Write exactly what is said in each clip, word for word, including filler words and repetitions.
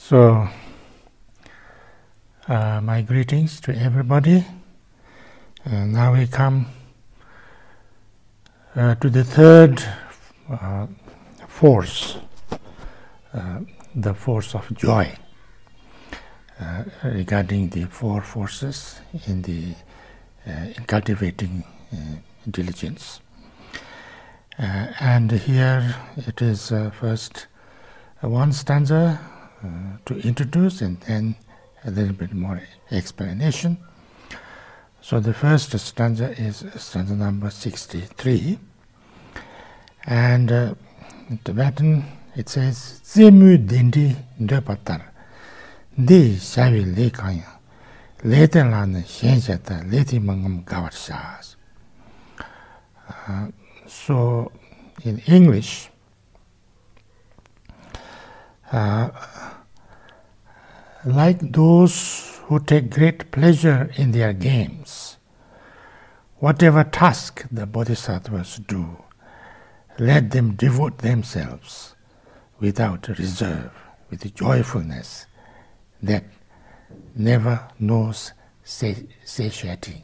So, uh, my greetings to everybody. And now we come uh, to the third uh, force, uh, the force of joy, uh, regarding the four forces in the uh, in cultivating uh, diligence. Uh, and here it is uh, first uh, one stanza uh, to introduce, and then a little bit more explanation. So the first stanza is stanza number sixty-three, and uh, in Tibetan it says Zemu Dindi Ndepatar Di Shavi Lekaya Letelan Shenjata Leti Mangam Gavarshas. So in English, uh, like those who take great pleasure in their games, whatever task the bodhisattvas do, let them devote themselves without reserve, with joyfulness that never knows satiety.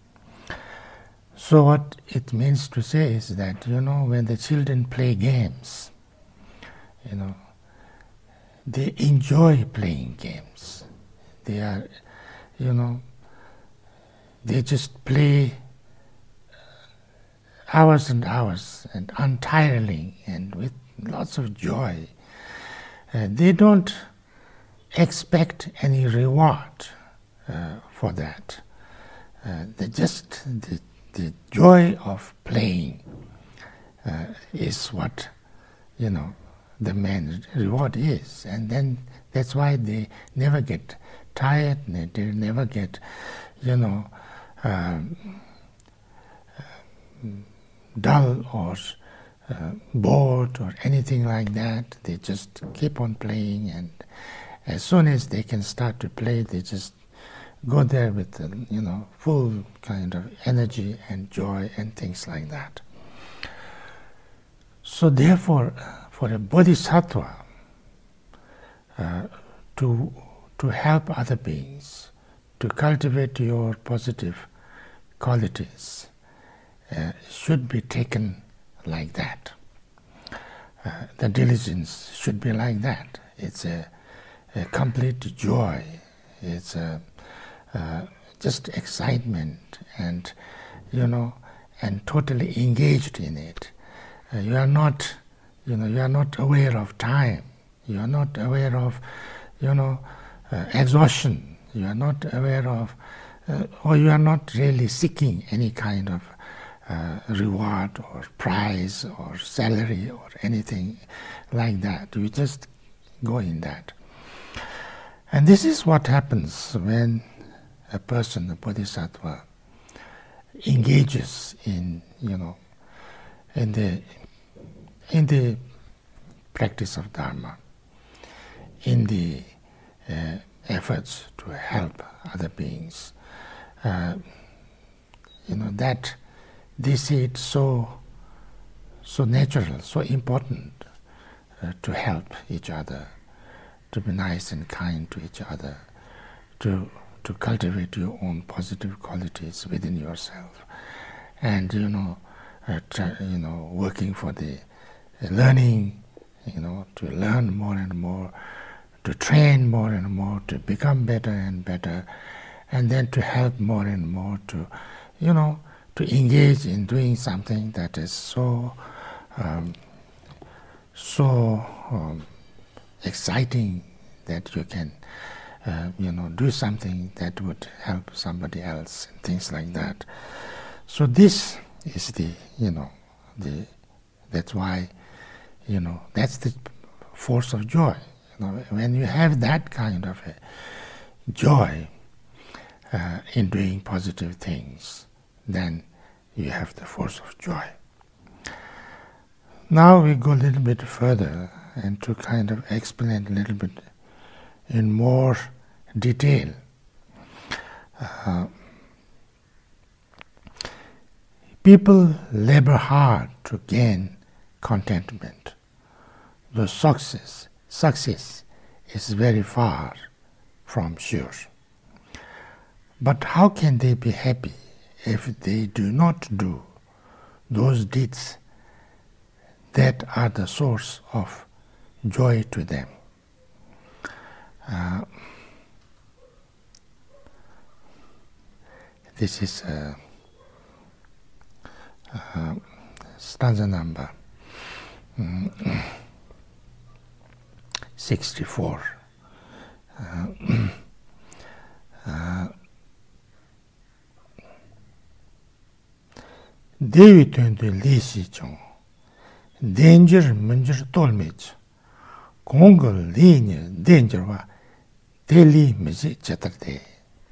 So what it means to say is that, you know, when the children play games, you know, they enjoy playing games. They are, you know, they just play hours and hours and untiringly and with lots of joy. Uh, they don't expect any reward uh, for that. Uh, they just the, the joy of playing uh, is what, you know, the main reward is, and then that's why they never get tired. They, they never get, you know, um, dull or uh, bored or anything like that. They just keep on playing, and as soon as they can start to play, they just go there with, uh, you know, full kind of energy and joy and things like that. So therefore, for a bodhisattva uh, to to help other beings, to cultivate your positive qualities, uh, should be taken like that. Uh, the diligence should be like that. It's a, a complete joy. It's a, uh, just excitement, and you know, and totally engaged in it. Uh, you are not, you know, you are not aware of time. You are not aware of, you know, uh, exhaustion. You are not aware of, uh, or you are not really seeking any kind of uh, reward or prize or salary or anything like that. You just go in that. And this is what happens when a person, a bodhisattva, engages in, you know, in the in the practice of Dharma, in the uh, efforts to help other beings. Uh, you know, that they see it so so natural, so important uh, to help each other, to be nice and kind to each other, to to cultivate your own positive qualities within yourself, and you know, uh, try, you know, working for the uh, learning, you know, to learn more and more, to train more and more, to become better and better, and then to help more and more, to, you know, to engage in doing something that is so um, so um, exciting that you can, uh, you know, do something that would help somebody else and things like that. So this is the, you know, the that's why, you know, that's the force of joy. You know, when you have that kind of a joy uh, in doing positive things, then you have the force of joy. Now we go a little bit further and to kind of explain a little bit in more detail. Uh, people labor hard to gain contentment. The success, success is very far from sure. But how can they be happy if they do not do those deeds that are the source of joy to them? Uh, this is uh, uh, stanza number um, sixty-four. Uh, uh, Devi tundu lisi chung, danger munjir tolmich, kongol linya danger wa deli mizi chatarde.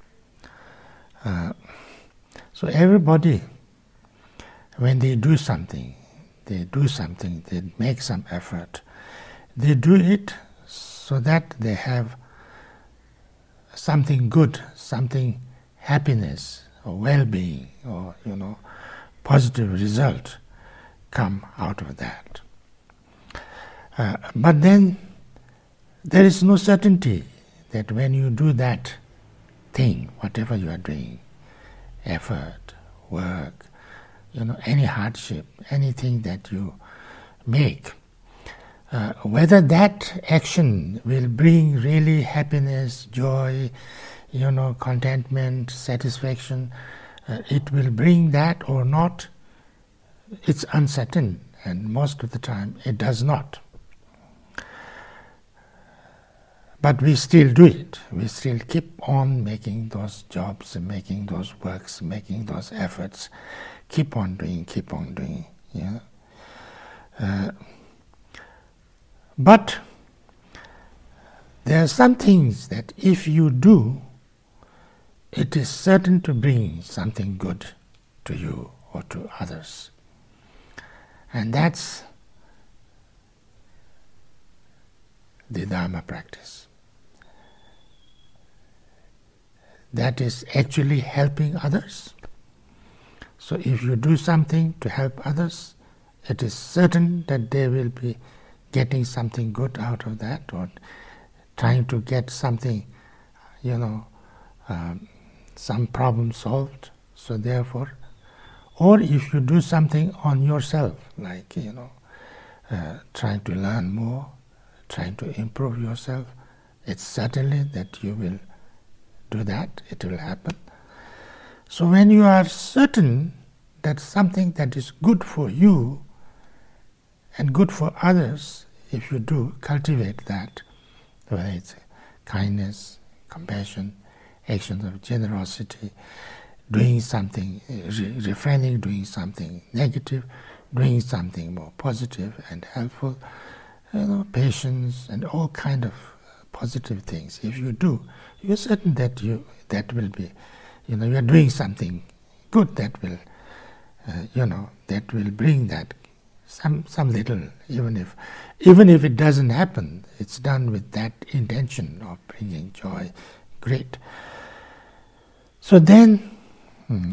So everybody, when they do something, they do something, they make some effort, they do it so that they have something good, something happiness or well-being or, you know, positive result come out of that. Uh, but then there is no certainty that when you do that thing, whatever you are doing, effort, work, you know, any hardship, anything that you make, uh, whether that action will bring really happiness, joy, you know, contentment, satisfaction, uh, it will bring that or not, it's uncertain, and most of the time it does not. But we still do it. We still keep on making those jobs, and making those works, making those efforts, keep on doing, keep on doing. Yeah. Uh, but there are some things that if you do, it is certain to bring something good to you or to others. And that's the Dharma practice. That is actually helping others. So if you do something to help others, it is certain that they will be getting something good out of that, or trying to get something, you know, um, some problem solved. So therefore, or if you do something on yourself, like, you know, uh, trying to learn more, trying to improve yourself, it's certainly that you will do that, it will happen. So when you are certain that something that is good for you and good for others, if you do cultivate that, whether it's kindness, compassion, actions of generosity, doing something, re- refraining doing something negative, doing something more positive and helpful, you know, patience and all kind of positive things. If you do, you're certain that you that will be, you know, you are doing something good that will, uh, you know, that will bring that some some little, even if even if it doesn't happen, it's done with that intention of bringing joy. Great. So then, hmm,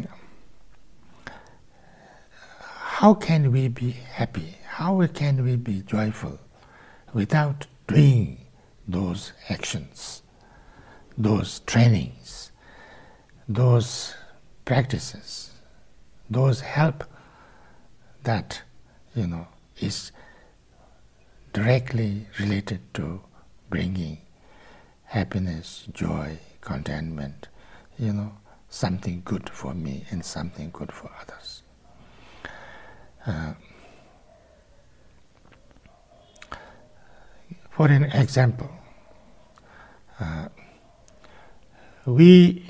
how can we be happy? How can we be joyful without doing those actions, those trainings, those practices, those help that, you know, is directly related to bringing happiness, joy, contentment, you know, something good for me and something good for others. Uh, for an example, uh, we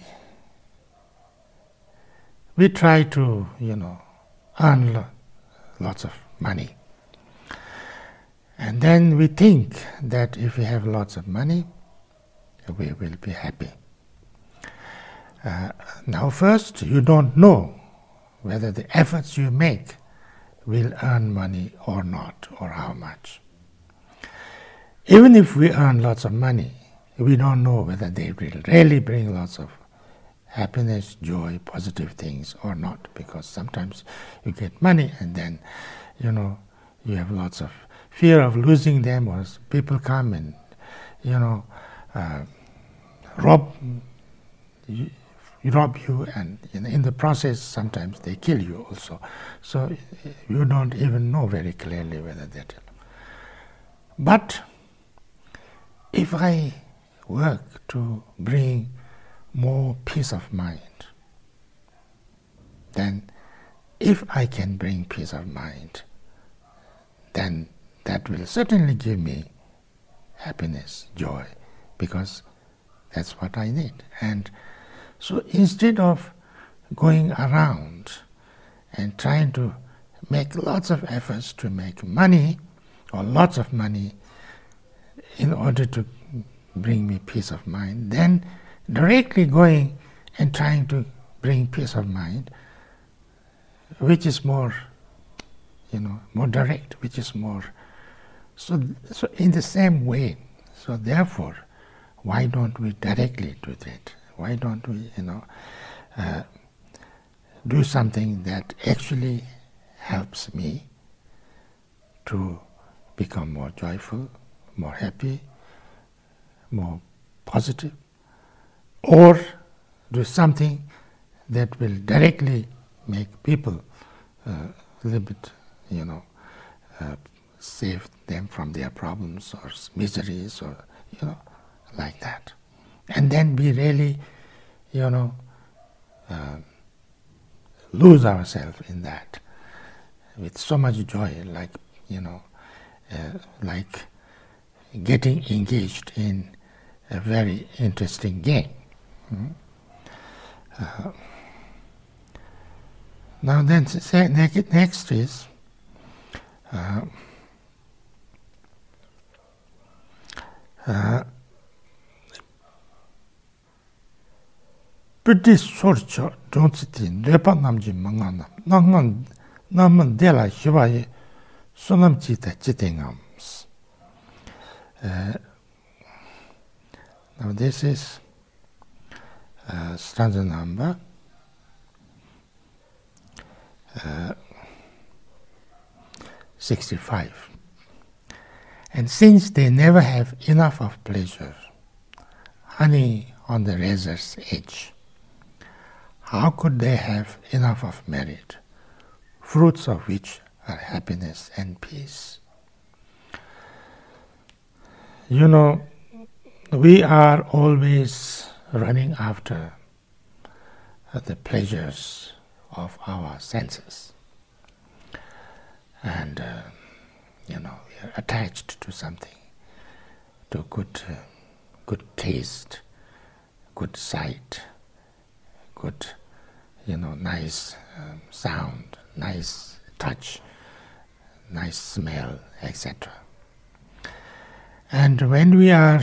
we try to, you know, earn lo- lots of money, and then we think that if we have lots of money, we will be happy. Uh, now first, you don't know whether the efforts you make will earn money or not, or how much. Even if we earn lots of money, we don't know whether they will really bring lots of happiness, joy, positive things or not, because sometimes you get money and then, you know, you have lots of fear of losing them, or people come and, you know, uh, rob you, rob you, and in, in the process sometimes they kill you also. So you don't even know very clearly whether they're dead. But if I work to bring more peace of mind, then if I can bring peace of mind, then that will certainly give me happiness, joy, because that's what I need. And so instead of going around and trying to make lots of efforts to make money, or lots of money, in order to bring me peace of mind, then directly going and trying to bring peace of mind, which is more, you know, more direct, which is more, so, so in the same way, so therefore, why don't we directly do that? Why don't we, you know, uh, do something that actually helps me to become more joyful, more happy, more positive, or do something that will directly make people uh, a little bit, you know, uh, save them from their problems or miseries, or, you know, like that. And then we really, you know, uh, lose ourselves in that with so much joy, like, you know, uh, like getting engaged in a very interesting game. Mm-hmm. Uh, now then, say, next is uh, uh, pretty sorcho don't sit in Lepa Namji Mangana, Nangan Naman Dela Shivaye, Sonam Chita Chitingams. Now this is uh, stanza number uh, sixty-five. And since they never have enough of pleasure, honey on the razor's edge, how could they have enough of merit, fruits of which are happiness and peace? You know, we are always running after the pleasures of our senses. And, uh, you know, we are attached to something, to good, uh, good taste, good sight, good, you know, nice um, sound, nice touch, nice smell, et cetera. And when we are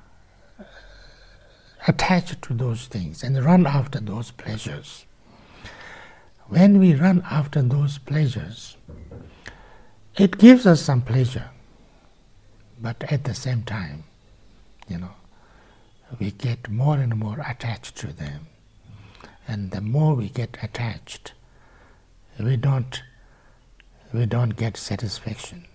attached to those things and run after those pleasures, when we run after those pleasures, it gives us some pleasure, but at the same time, you know, we get more and more attached to them. And the more we get attached, we don't, we don't get satisfaction,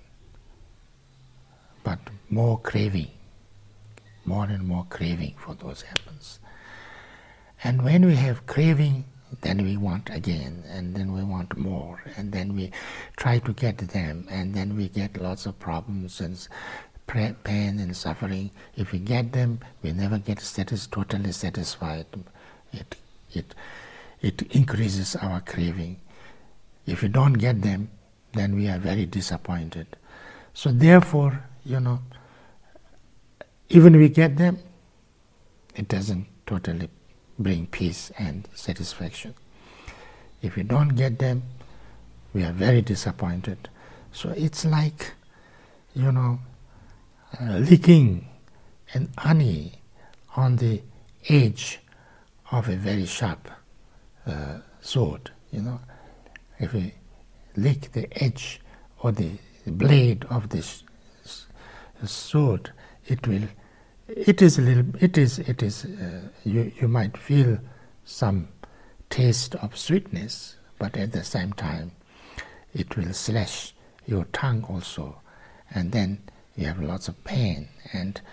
but more craving, more and more craving for those happens. And when we have craving, then we want again, and then we want more, and then we try to get them, and then we get lots of problems and pain and suffering. If we get them, we never get satis- totally satisfied. It, it, it increases our craving. If we don't get them, then we are very disappointed. So therefore, you know, even we get them, it doesn't totally bring peace and satisfaction. If we don't get them, we are very disappointed. So it's like, you know, uh, licking an honey on the edge of a very sharp uh, sword. You know, if we lick the edge or the blade of this sword, it will. It is a little. It is. It is. Uh, you you might feel some taste of sweetness, but at the same time, it will slash your tongue also, and then you have lots of pain. And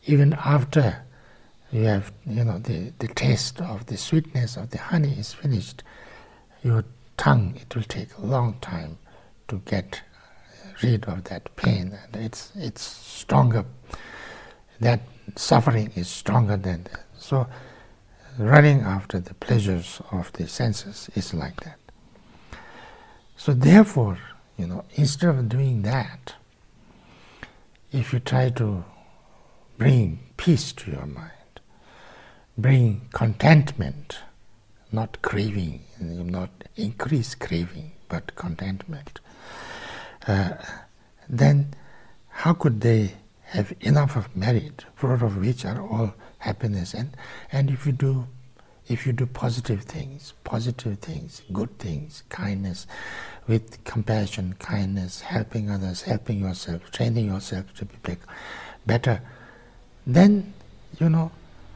even after you have, you know, the, the taste of the sweetness of the honey is finished, your tongue, it will take a long time to get rid of that pain, and it's it's stronger. That suffering is stronger than that. So running after the pleasures of the senses is like that. So therefore, you know, instead of doing that, if you try to bring peace to your mind, bring contentment, not craving, not increase craving, but contentment, uh, then how could they have enough of merit, fruit of which are all happiness? And and if you do, if you do positive things, positive things, good things, kindness, with compassion, kindness, helping others, helping yourself, training yourself to be better, then, you know,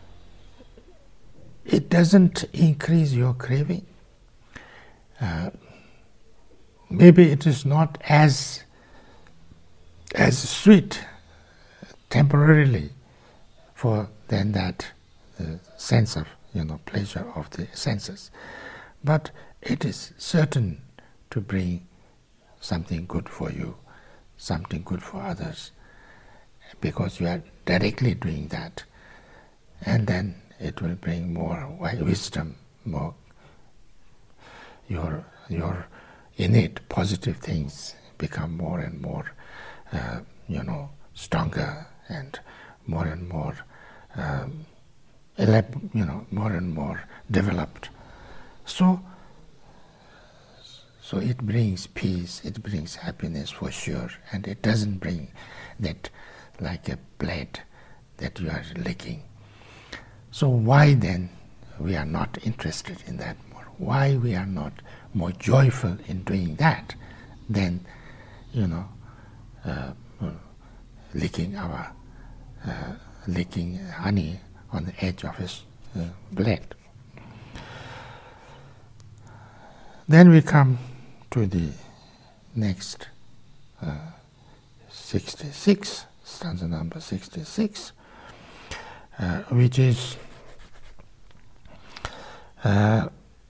it doesn't increase your craving. Uh, maybe it is not as as sweet temporarily for then that uh, sense of, you know, pleasure of the senses, but it is certain to bring something good for you, something good for others, because you are directly doing that, and then it will bring more wisdom, more your your innate positive things become more and more, uh, you know, stronger and more and more, um, elab- you know, more and more developed. So, so it brings peace, it brings happiness for sure, and it doesn't bring that like a blade that you are licking. So why then we are not interested in that more? Why we are not more joyful in doing that than, you know, uh, licking our uh, licking honey on the edge of his uh, blade? Then we come to the next uh, sixty-six, stanza number sixty-six, uh, which is uh,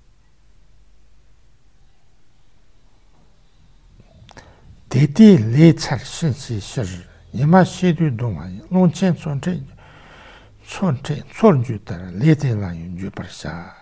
Teti le char shin si shir yima shidu dongwa long chen son chen son chen son ju tar le te la yun ju par sha.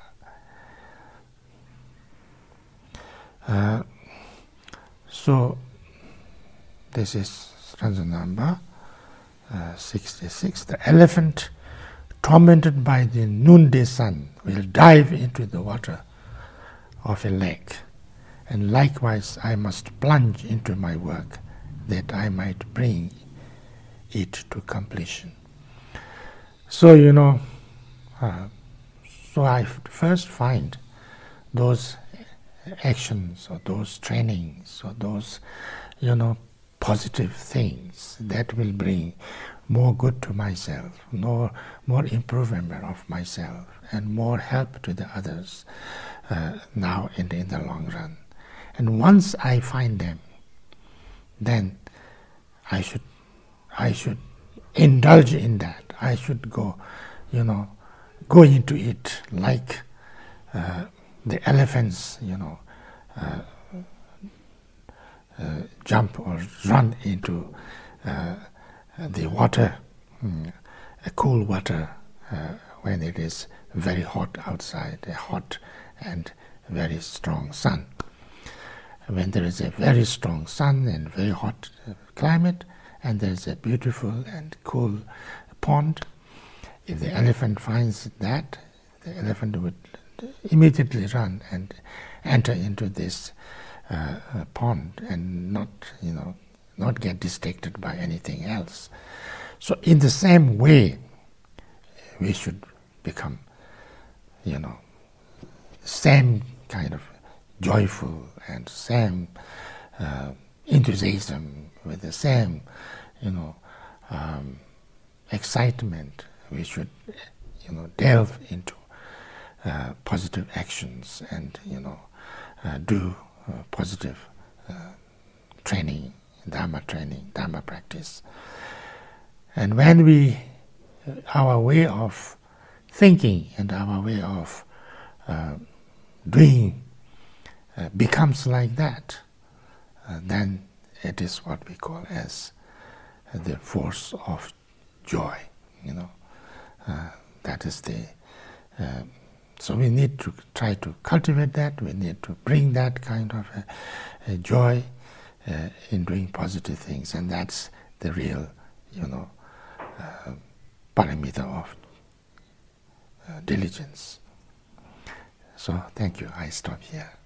Uh, so this is stanza number uh, sixty-six. The elephant, tormented by the noonday sun, will dive into the water of a lake, and likewise I must plunge into my work that I might bring it to completion. So, you know, uh, so I first find those actions or those trainings or those, you know, positive things that will bring more good to myself, more, more improvement of myself, and more help to the others uh, now and in the long run. And once I find them, then I should, I should indulge in that. I should go, you know, go into it like uh, the elephants, you know, uh, uh, jump or run into uh, the water, mm, a cool water, uh, when it is very hot outside, a hot and very strong sun. When there is a very strong sun and very hot uh, climate, and there is a beautiful and cool pond, if the elephant finds that, the elephant would immediately run and enter into this uh, uh, pond and not, you know, not get distracted by anything else. So in the same way, we should become, you know, same kind of joyful and same uh, enthusiasm, with the same, you know, um, excitement. We should, you know, delve into uh, positive actions and, you know, uh, do uh, positive uh, training, Dharma training, Dharma practice. And when we our way of thinking and our way of uh, doing uh, becomes like that, uh, then it is what we call as uh, the force of joy. You know, uh, that is the. Uh, so we need to try to cultivate that. We need to bring that kind of a, a joy uh, in doing positive things, and that's the real, you know, uh, parameter of uh, diligence. So thank you. I stop here.